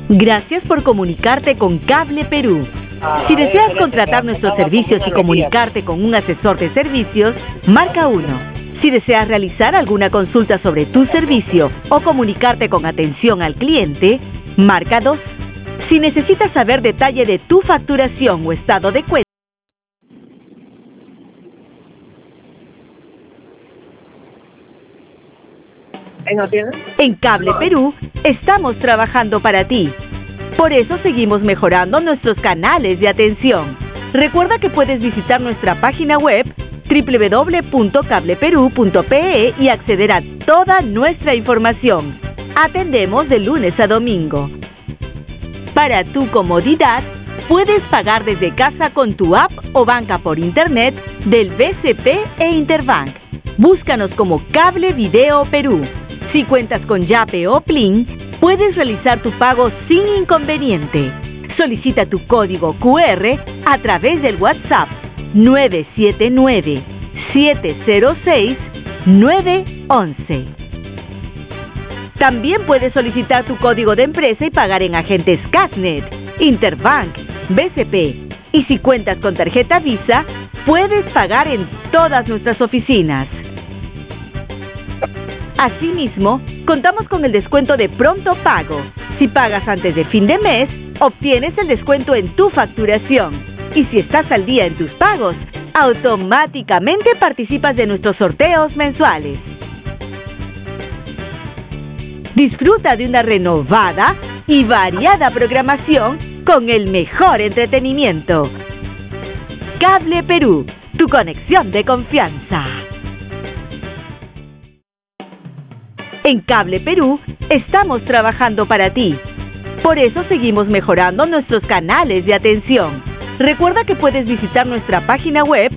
Gracias por comunicarte con Cable Perú. Si deseas contratar nuestros servicios y comunicarte con un asesor de servicios, marca 1. Si deseas realizar alguna consulta sobre tu servicio o comunicarte con atención al cliente, marca 2. Si necesitas saber detalle de tu facturación o estado de cuenta, en Cable Perú estamos trabajando para ti. Por eso seguimos mejorando nuestros canales de atención. Recuerda que puedes visitar nuestra página web www.cableperu.pe y acceder a toda nuestra información. Atendemos de lunes a domingo. Para tu comodidad, puedes pagar desde casa con tu app o banca por internet del BCP e Interbank. Búscanos como Cable Video Perú. Si cuentas con Yape o Plin, puedes realizar tu pago sin inconveniente. Solicita tu código QR a través del WhatsApp 979-706-911. También puedes solicitar tu código de empresa y pagar en agentes Casnet, Interbank, BCP. Y si cuentas con tarjeta Visa, puedes pagar en todas nuestras oficinas. Asimismo, contamos con el descuento de pronto pago. Si pagas antes de fin de mes, obtienes el descuento en tu facturación. Y si estás al día en tus pagos, automáticamente participas de nuestros sorteos mensuales. Disfruta de una renovada y variada programación con el mejor entretenimiento. Cable Perú, tu conexión de confianza. En Cable Perú estamos trabajando para ti. Por eso seguimos mejorando nuestros canales de atención. Recuerda que puedes visitar nuestra página web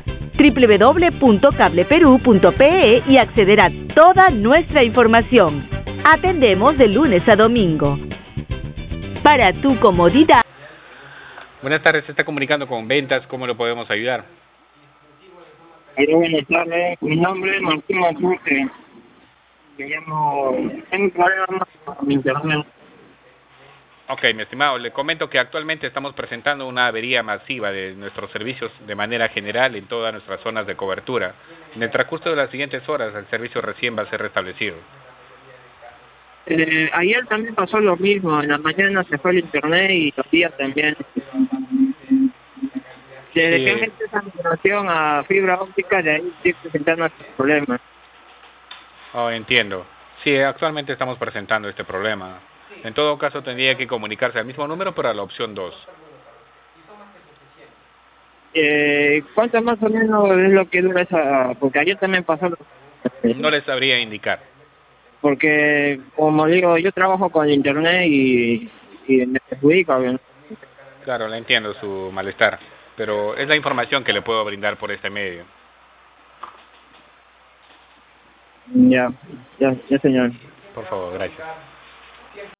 www.cableperu.pe y acceder a toda nuestra información. Atendemos de lunes a domingo. Para tu comodidad. Buenas tardes, se está comunicando con ventas, ¿cómo lo podemos ayudar? Buenas tardes, mi nombre es Martín Matute. Me llamo, tengo un problema con mi internet. Ok, mi estimado, le comento que actualmente estamos presentando una avería masiva de nuestros servicios de manera general en todas nuestras zonas de cobertura. En el transcurso de las siguientes horas, el servicio recién va a ser restablecido. Ayer también pasó lo mismo, en la mañana se fue el internet y los días también. Desde Sí, que metí esa migración a fibra óptica, de ahí estoy presentando estos problemas. Oh, entiendo. Sí, actualmente estamos presentando este problema. En todo caso, tendría que comunicarse al mismo número, pero a la opción 2. ¿Cuánto más o menos es lo que dura esa? Porque ayer también pasó No les sabría indicar. porque, como digo, yo trabajo con internet y me perjudica, ¿no? Claro, le entiendo su malestar, pero es la información que le puedo brindar por este medio. Ya, señor. Por favor, gracias.